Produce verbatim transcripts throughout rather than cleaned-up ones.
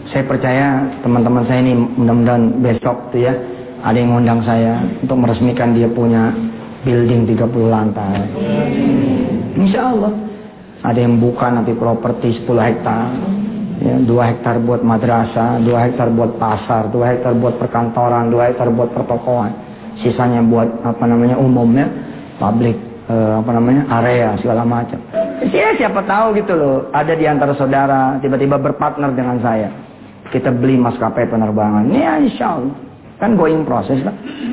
Saya percaya teman-teman saya ini mudah-mudahan besok tuh ya ada yang ngundang saya untuk meresmikan dia punya building tiga puluh lantai. Insya Allah. Ada yang buka nanti properti sepuluh hektar. Ya, dua hektar buat madrasah, dua hektar buat pasar, dua hektar buat perkantoran, dua hektar buat pertokoan. Sisanya buat apa namanya umumnya, public eh, apa namanya area segala macam. Ya, siapa tahu gitu loh. Ada di antara saudara tiba-tiba berpartner dengan saya. Kita beli maskapai penerbangan. Ya insya Allah. Kan going proses lah.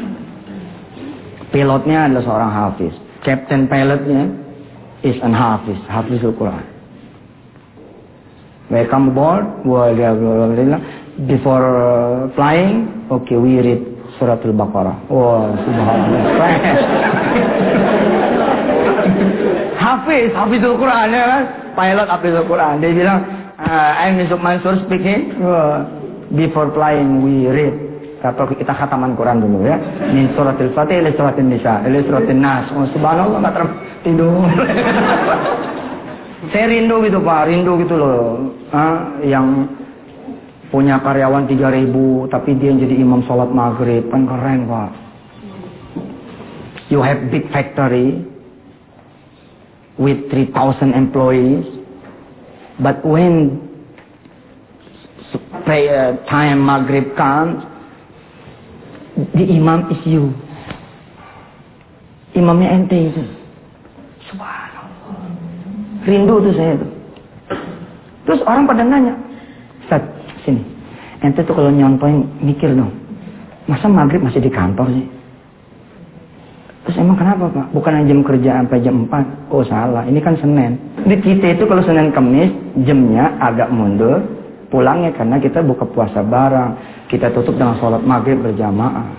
Pilotnya adalah seorang hafiz. Captain pilotnya is an hafiz. Hafizul Quran. Welcome aboard. Before flying, okay, we read surat Al-Baqarah. Wah, subhanallah. Hafiz, Hafizul Quran ya kan? Pilot Hafizul Quran. Dia bilang, Uh, I'm Yusuf Mansur speaking. Uh, before flying we read. Atau kita khataman Quran dulu ya. Min suratil Fatih ila suratil Nisa ila suratil Nas. Oh, subhanallah nggak terus tidur. Saya rindu gitu Pak, rindu gitu loh. Uh, yang punya karyawan tiga ribu tapi dia jadi imam sholat maghrib kan keren Pak. You have big factory with three thousand employees. But when prayer time Maghrib comes, the imam is you. Imamnya ente itu. Subhanallah. Rindu tuh saya tuh. Terus orang pada nanya, Ustaz, sini. Ente tuh kalau nyontoin mikir dong. Masa Maghrib masih di kantor sih? Terus emang kenapa Pak? Bukan jam kerja sampai jam empat. Oh salah, ini kan Senin. Di kita itu kalau Senin Kamis jamnya agak mundur. Pulangnya karena kita buka puasa bareng. Kita tutup dengan sholat maghrib berjamaah.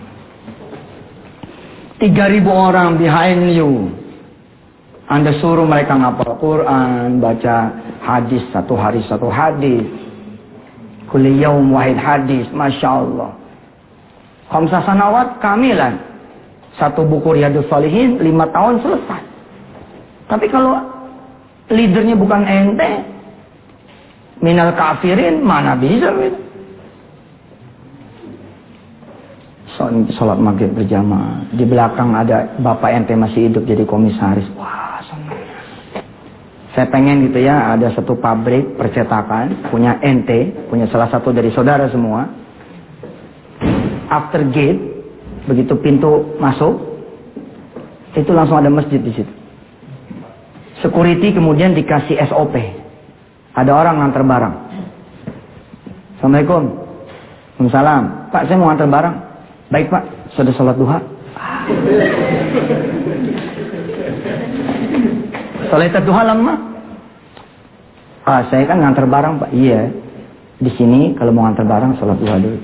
tiga ribu orang behind you. Anda suruh mereka ngapal Quran, baca hadis satu hari satu hadis. Kulli yaum wahid hadis, Masya Allah. Khamsah sanawat kamilan. Satu buku Riyadhus Shalihin lima tahun selesai. Tapi kalau leadernya bukan ente, minal kafirin mana bisa gitu. Sholat maghrib berjamaah. Di belakang ada bapak ente masih hidup jadi komisaris. Wah senang. Saya pengen gitu ya ada satu pabrik percetakan punya ente, punya salah satu dari saudara semua. After gate. Begitu pintu masuk, itu langsung ada masjid di situ. Security kemudian dikasih S O P. Ada orang nganter barang. Assalamualaikum. Waalaikumsalam. Pak, saya mau nganter barang. Baik Pak, sudah sholat duha. Sholat duha lama. Ah, saya kan nganter barang Pak. Iya. Di sini kalau mau nganter barang sholat duha dulu.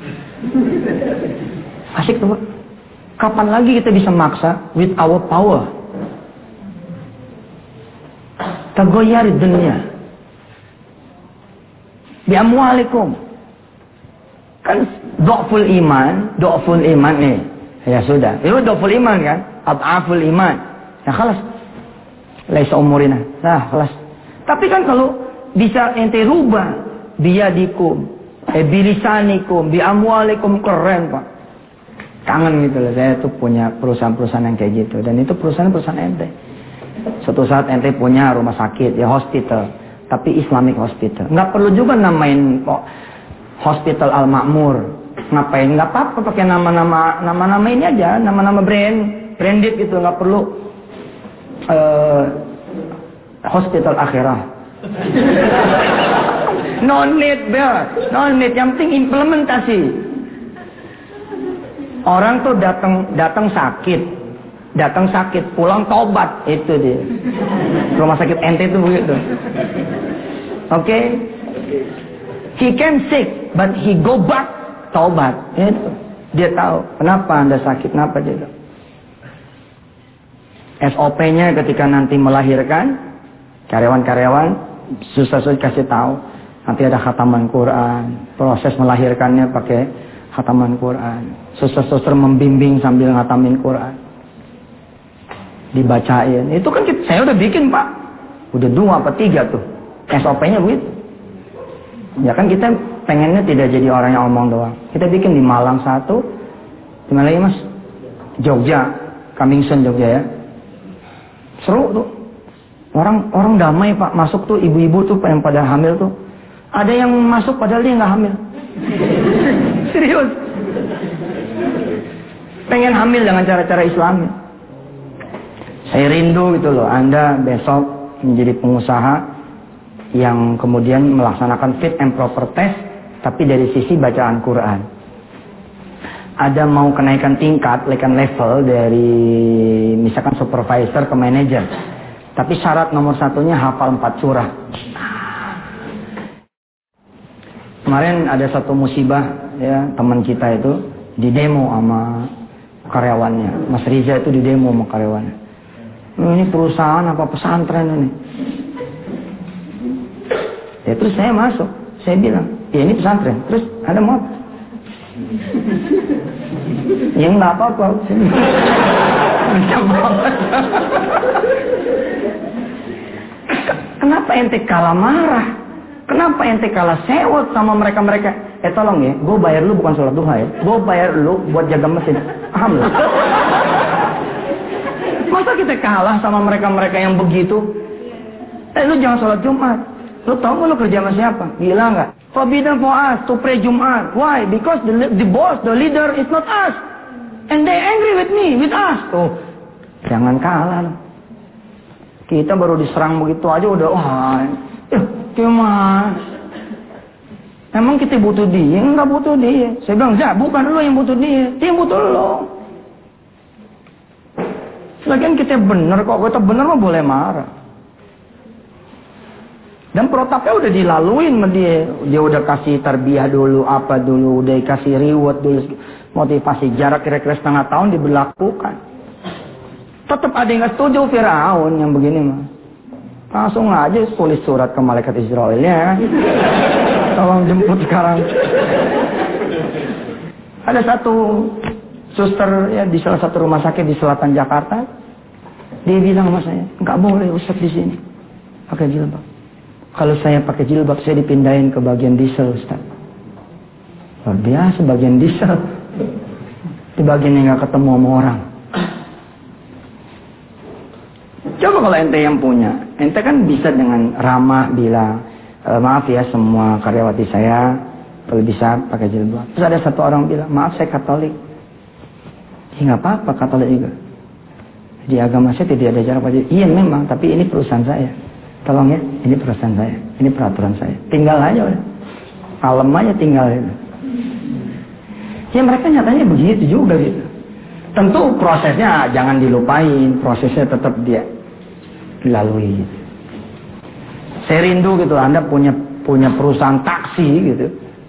Asik tuh Pak. Kapan lagi kita bisa maksa with our power? Tagoyar dunia. Bi'amwalikum. Kan do'ful iman, do'ful iman nih. Ya sudah. Itu do'ful iman kan? Ad'aful iman. Ya khalas. Laisa umurina. Nah khalas. Tapi kan kalau bisa ente rubah biyadikum, eh bilisanikum, bi'amwalikum, keren Pak. Kangen gitu loh, saya tuh punya perusahaan-perusahaan yang kayak gitu. Dan itu perusahaan-perusahaan ente. Suatu saat ente punya rumah sakit, ya hospital. Tapi Islamic hospital. Nggak perlu juga namain kok Hospital Al-Ma'mur. Ngapain? Nggak apa-apa pakai nama-nama nama-nama ini aja. Nama-nama brand. Branded gitu, nggak perlu uh, Hospital Akhirah. No need, Bel. No need. Yang penting implementasi. Orang tuh datang datang sakit, datang sakit, pulang tobat, itu dia. Rumah sakit ente itu begitu. Oke, okay? He can sick, but he go back, tobat. Itu dia tahu kenapa anda sakit, kenapa dia tahu. S O P-nya ketika nanti melahirkan, karyawan-karyawan susah-susah kasih tahu. Nanti ada khataman Quran, proses melahirkannya pakai khataman Quran. Suster-suster membimbing sambil ngatamin Quran. Dibacain. Itu kan kita, saya udah bikin Pak. Udah dua apa tiga tuh. S O P-nya begitu. Ya kan kita pengennya tidak jadi orang yang omong doang. Kita bikin di Malang satu, di mana lagi mas? Jogja, coming soon Jogja ya. Seru tuh. Orang orang damai pak, masuk tuh ibu-ibu tuh yang pada hamil tuh. Ada yang masuk padahal dia nggak hamil. Serius. Pengen hamil dengan cara-cara Islami. Saya rindu gitu loh, Anda besok menjadi pengusaha yang kemudian melaksanakan fit and proper test, tapi dari sisi bacaan Quran. Ada mau kenaikan tingkat, kenaikan level dari misalkan supervisor ke manager, tapi syarat nomor satunya hafal empat surah. Kemarin ada satu musibah ya, teman kita itu di demo sama karyawannya. Mas Riza itu di demo sama karyawannya. Ini perusahaan apa pesantren ini? Ya terus saya masuk, saya bilang, ya ini pesantren. Terus ada mau apa? Ya nggak apa-apa. Kenapa ente kalah marah? Kenapa ente kalah sewot sama mereka-mereka? Eh tolong ya, gue bayar lu bukan sholat duha ya. Gue bayar lu buat jaga mesin. Paham lu? Masa kita kalah sama mereka-mereka yang begitu? Eh lu jangan sholat Jumat. Lu tau gak lu kerja sama siapa? Gila gak? Forbidden for us to pray Jumat. Why? Because the, the boss, the leader is not us. And they angry with me, with us. Tuh, jangan kalah loh. Kita baru diserang begitu aja udah, wah, eh, gimana? Emang kita butuh dia? Enggak butuh dia. Saya bilang, ya bukan lu yang butuh dia. Dia yang butuh lu. Lagian kita bener kok. Kita bener mah boleh marah. Dan protapnya udah dilaluin sama dia. Dia udah kasih tarbiyah dulu, apa dulu, udah kasih reward dulu, motivasi jarak kira-kira setengah tahun diberlakukan. Tetap ada yang gak setuju, Firaun yang begini mah. Langsung aja tulis surat ke malaikat Israelnya. Tolong jemput sekarang. Ada satu suster ya di salah satu rumah sakit di selatan Jakarta. Dia bilang sama saya, nggak boleh Ustaz di sini pakai jilbab. Kalau saya pakai jilbab, saya dipindahin ke bagian diesel, Ustaz. Luar biasa bagian diesel. Di bagian yang gak ketemu sama orang. Coba kalau ente yang punya. Ente kan bisa dengan ramah bilang, e, maaf ya semua karyawati saya, kalau bisa pakai jilbab. Terus ada satu orang bilang, maaf saya Katolik. Ya gak apa-apa Katolik juga. Di agama saya tidak ada jarak pakai. Iya memang, tapi ini perusahaan saya. Tolong ya, ini perusahaan saya, ini peraturan saya. Tinggal aja udah. Alam aja tinggal itu. Ya mereka nyatanya begitu juga gitu. Tentu prosesnya jangan dilupain, prosesnya tetap dia dilalui gitu. Saya rindu gitu, Anda punya punya perusahaan taksi gitu.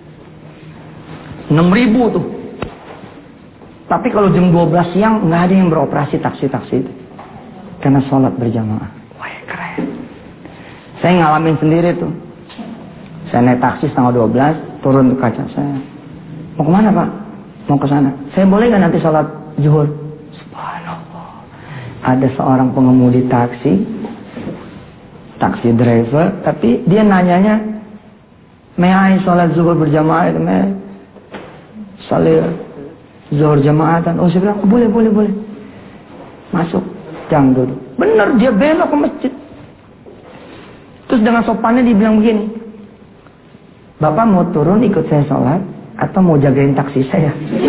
enam ribu tuh. Tapi kalau jam dua belas siang nggak ada yang beroperasi taksi-taksi itu. Karena sholat berjamaah. Wah keren. Saya ngalamin sendiri tuh. Saya naik taksi setengah dua belas, turun ke kaca saya. Mau kemana Pak? Mau ke sana. Saya boleh nggak nanti sholat zuhur? Subhanallah. Ada seorang pengemudi taksi, taksi driver, tapi dia nanyanya, may I sholat zuhur berjamaah? May sholat zuhur jamaatan? Oh saya bilang, boleh, boleh, boleh. Masuk, jangan dulu. Bener, dia belok ke masjid. Terus dengan sopannya dibilang begini, Bapak mau turun ikut saya sholat atau mau jagain taksi saya?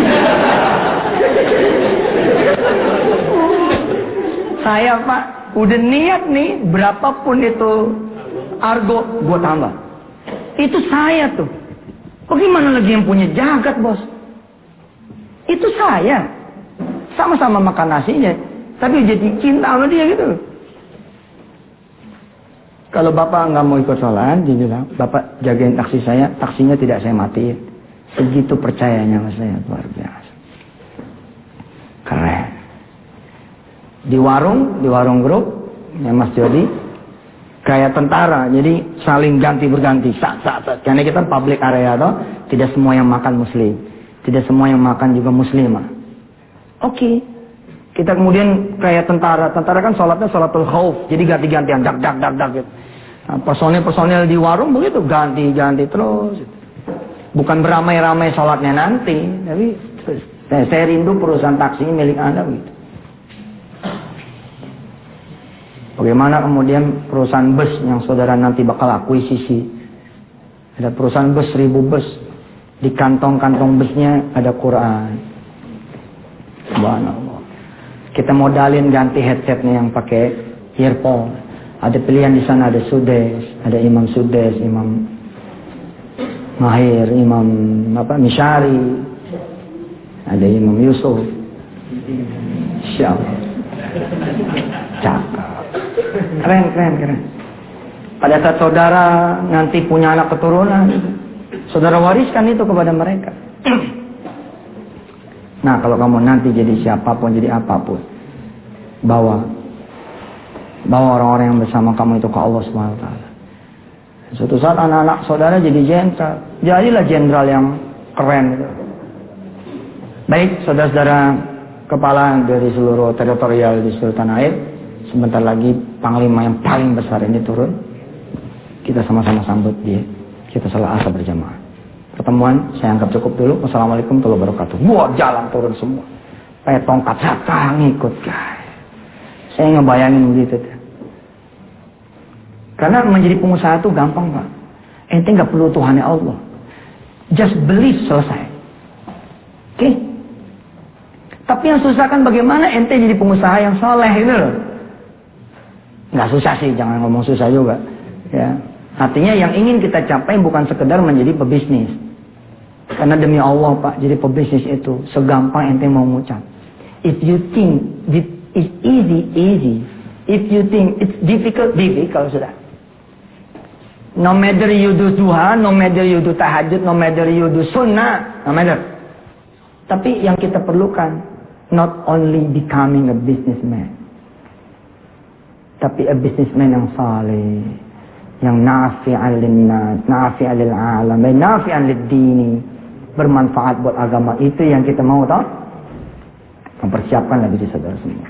Saya Pak udah niat nih berapapun itu argo gue tambah. Itu saya tuh. Bagaimana lagi yang punya jagat bos? Itu saya. Sama-sama makan nasinya, tapi jadi cinta sama dia gitu. Kalau Bapak nggak mau ikut sholat, dia bilang, Bapak jagain taksi saya, taksinya tidak saya matiin. Segitu percayanya sama saya, luar biasa. Keren. Di warung, di warung grup, ya Mas Jody, kayak tentara, jadi saling ganti berganti, sak sak sak. Karena kita public area toh, tidak semua yang makan muslim, tidak semua yang makan juga muslimah. Oke. Okay. Kita kemudian kayak tentara, tentara kan sholatnya sholatul khauf, jadi ganti-gantian, dak dak dak dak gitu. Nah, personil-personil di warung begitu, ganti-ganti terus. Bukan beramai-ramai sholatnya nanti, tapi saya, saya rindu perusahaan taksinya milik Anda begitu. Bagaimana kemudian perusahaan bus yang saudara nanti bakal akuisisi? Ada perusahaan bus, seribu bus. Di kantong-kantong busnya ada Quran. Subhanallah. Kita modalin ganti headsetnya yang pakai earphone. Ada pilihan di sana, ada Sudes, ada Imam Sudes, Imam Mahir, Imam apa Misyari, ada Imam Yusuf. Insyaallah. Cakap. Keren, keren, keren. Pada saat saudara nanti punya anak keturunan, saudara wariskan itu kepada mereka. Nah, kalau kamu nanti jadi siapapun, jadi apapun, bawa bawa orang-orang yang bersama kamu itu ke Allah subhanahu wa taala. Suatu saat anak-anak saudara jadi jenderal, jadilah jenderal yang keren gitu. Baik, saudara-saudara kepala dari seluruh teritorial di seluruh tanah air, sebentar lagi panglima yang paling besar ini turun. Kita sama-sama sambut dia. Kita salat asar berjamaah. Pertemuan saya anggap cukup dulu. Wassalamualaikum warahmatullahi wabarakatuh. Wah, jalan turun semua. Kayak tongkat sata ngikut, guys. Saya ngebayangin begitu. Karena menjadi pengusaha itu gampang, Pak. Ente nggak perlu Tuhannya Allah. Just believe, selesai. Oke? Okay? Tapi yang susah kan bagaimana ente jadi pengusaha yang soleh itu loh. Nggak susah sih, jangan ngomong susah juga. Ya. Artinya yang ingin kita capai bukan sekedar menjadi pebisnis. Karena demi Allah, Pak, jadi pebisnis itu segampang ente mau ngucap. If you think it's easy, easy. If you think it's difficult, difficult sudah. No matter you do duha, no matter you do tahajud, no matter you do sunnah, no matter. Tapi yang kita perlukan, not only becoming a businessman, tapi a businessman yang saleh, yang nafi'an linnas, nafi'an lil alam, nafi'an lid dini, bermanfaat buat agama. Itu yang kita mau tahu. Mempersiapkan lagi di saudara semua.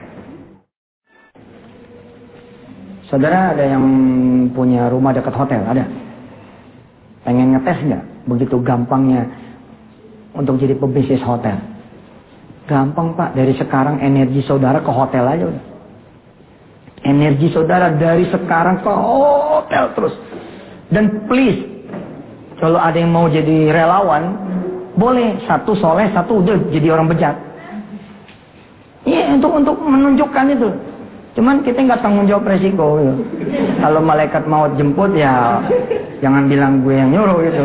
Saudara ada yang punya rumah dekat hotel? Ada? Pengen ngetes nggak? Begitu gampangnya untuk jadi pebisnis hotel. Gampang, Pak. Dari sekarang energi saudara ke hotel aja udah. Energi saudara dari sekarang ke hotel terus. Dan please, kalau ada yang mau jadi relawan, boleh satu soleh, satu udah jadi orang bejat. Iya, untuk untuk menunjukkan itu. Cuman kita nggak tanggung jawab resiko. Gitu. Kalau malaikat maut jemput ya, jangan bilang gue yang nyuruh gitu.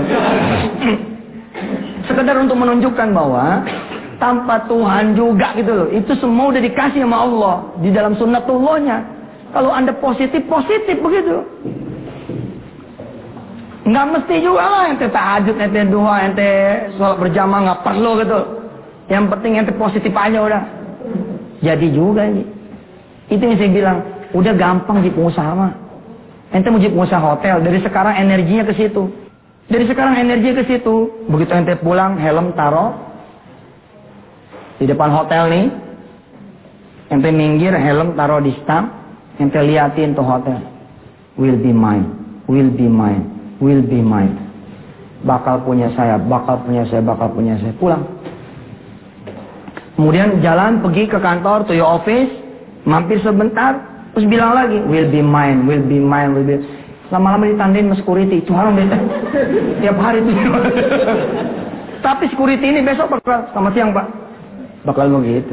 Sekedar untuk menunjukkan bahwa tanpa Tuhan juga gitu loh. Itu semua udah dikasih sama Allah di dalam sunnatullahnya. Kalau Anda positif, positif begitu. Nggak mesti juga lah ente tahajud, ente duha, ente sholat berjamaah, nggak perlu gitu. Yang penting ente positif aja udah. Jadi juga ini. Itu yang saya bilang, udah gampang jadi pengusaha mah. Ente mau jadi pengusaha hotel, dari sekarang energinya ke situ. Dari sekarang energinya ke situ. Begitu ente pulang, helm taruh di depan hotel nih. Ente minggir, helm taruh di stang. Ente liatin tuh hotel. Will be mine, will be mine, will be mine. Bakal punya saya, bakal punya saya, bakal punya saya. Pulang. Kemudian jalan pergi ke kantor, to your office, mampir sebentar, terus bilang lagi, will be mine, will be mine, will be. Lama-lama ditandain sama security, itu orang beda. Tiap hari itu. Tapi security ini besok bakal, selamat siang Pak, bakal begitu.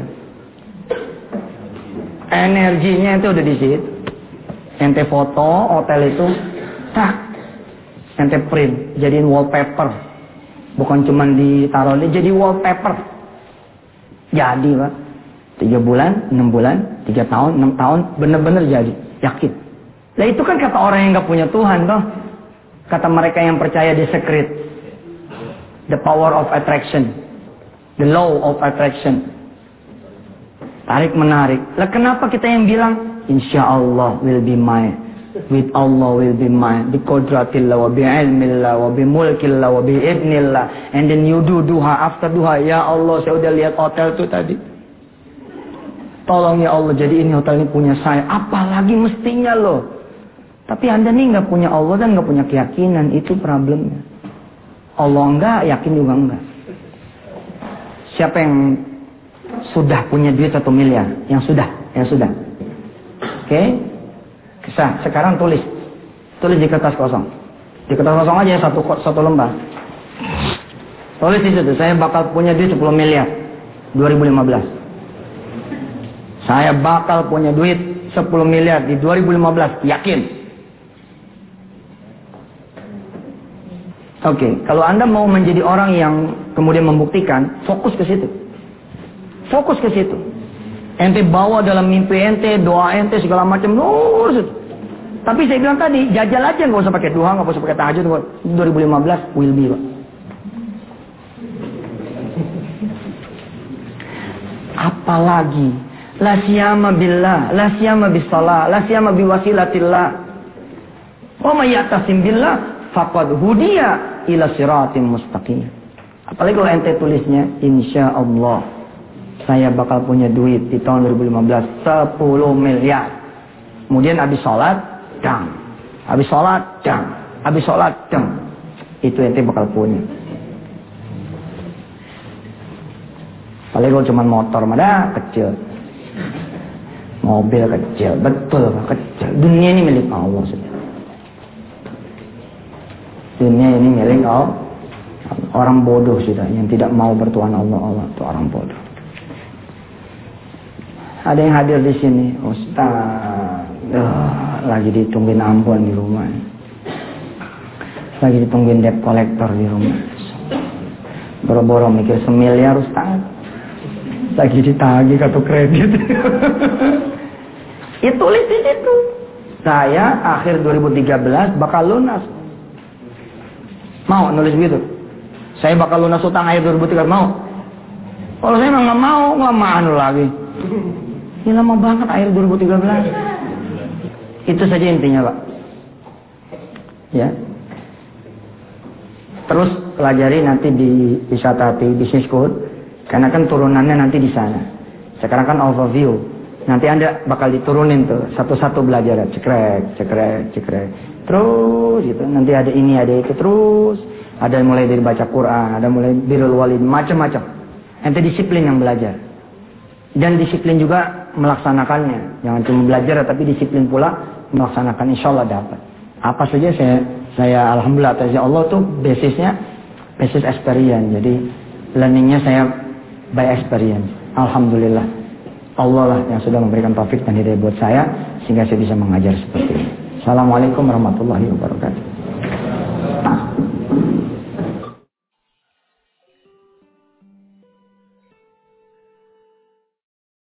Energinya itu udah di situ. Ente foto hotel itu, tak, ente print, jadiin wallpaper. Bukan cuma ditaruh, jadi wallpaper. Jadi Pak, tiga bulan, enam bulan, tiga tahun, enam tahun, bener-bener jadi, yakin. Nah itu kan kata orang yang gak punya Tuhan toh. Kata mereka yang percaya di secret, the power of attraction, the law of attraction. Tarik menarik. Lah kenapa kita yang bilang, insya Allah will be mine. With Allah will be mine. Bi qudratillah wa bi ilmillah wa bi mulkillah wa bi idnillah. And then you do duha, after duha, ya Allah saya udah lihat hotel itu tadi. Tolong ya Allah, jadi ini hotel ini punya saya. Apalagi mestinya loh. Tapi Anda nih nggak punya Allah dan nggak punya keyakinan, itu problemnya. Allah enggak, yakin juga enggak. Siapa yang sudah punya duit satu miliar? Yang sudah, yang sudah. Oke, okay? Kisah. Sekarang tulis, tulis di kertas kosong. Di kertas kosong aja satu satu lembar. Tulis di situ, saya bakal punya duit sepuluh miliar dua ribu lima belas. Saya bakal punya duit sepuluh miliar di dua ribu lima belas, yakin. Oke, okay. Kalau Anda mau menjadi orang yang kemudian membuktikan, fokus ke situ. Fokus ke situ. Ente bawa dalam mimpi ente, doa ente segala macam, lurus. Tapi saya bilang tadi, jajal aja, nggak usah pakai duha, nggak usah pakai tahajud. dua ribu lima belas will be, Pak. Apalagi la siyama billah, la siyama bisalah, la siyama biwasilatillah. Wa may ya'tasim billah faqad hudiya ila siratim mustaqim. Apalagi kalau ente tulisnya insyaallah saya bakal punya duit di tahun dua ribu lima belas sepuluh miliar. Kemudian habis sholat, dang. Habis sholat, dang. Habis sholat, dang. Itu ente bakal punya. Apalagi kalau cuma motor, mana kecil. Mobil kecil, betul kecil. Dunia ini milik Allah sudah. Dunia ini milik Allah. Orang bodoh sudah yang tidak mau bertuhan Allah, Allah itu orang bodoh. Ada yang hadir di sini, Ustaz. Uh, lagi ditungguin ampun di rumah. Lagi ditungguin debt collector di rumah. Boro-boro mikir semiliar Ustaz. Lagi ditagih kartu kredit. Itu tulis di situ. Saya akhir dua ribu tiga belas bakal lunas. Mau nulis gitu? Saya bakal lunas utang akhir dua ribu tiga belas, mau? Kalau saya memang nggak mau, nggak mau lagi. Ini lama banget akhir dua ribu tiga belas. Itu saja intinya, Pak. Ya. Terus pelajari nanti di Wisata Hati Business School, karena kan turunannya nanti di sana. Sekarang kan overview. Nanti Anda bakal diturunin tuh satu-satu belajar, cekrek, cekrek, cekrek. Terus gitu. Nanti ada ini, ada itu terus. Ada mulai dari baca Quran, ada mulai birrul walid, macam-macam. Ente disiplin yang belajar. Dan disiplin juga melaksanakannya. Jangan cuma belajar tapi disiplin pula melaksanakan, insyaallah dapat. Apa saja saya saya alhamdulillah atas Allah tuh basisnya basis experience. Jadi learningnya saya by experience. Alhamdulillah. Allah lah yang sudah memberikan taufik dan hidayah buat saya sehingga saya bisa mengajar seperti ini. Assalamualaikum warahmatullahi wabarakatuh.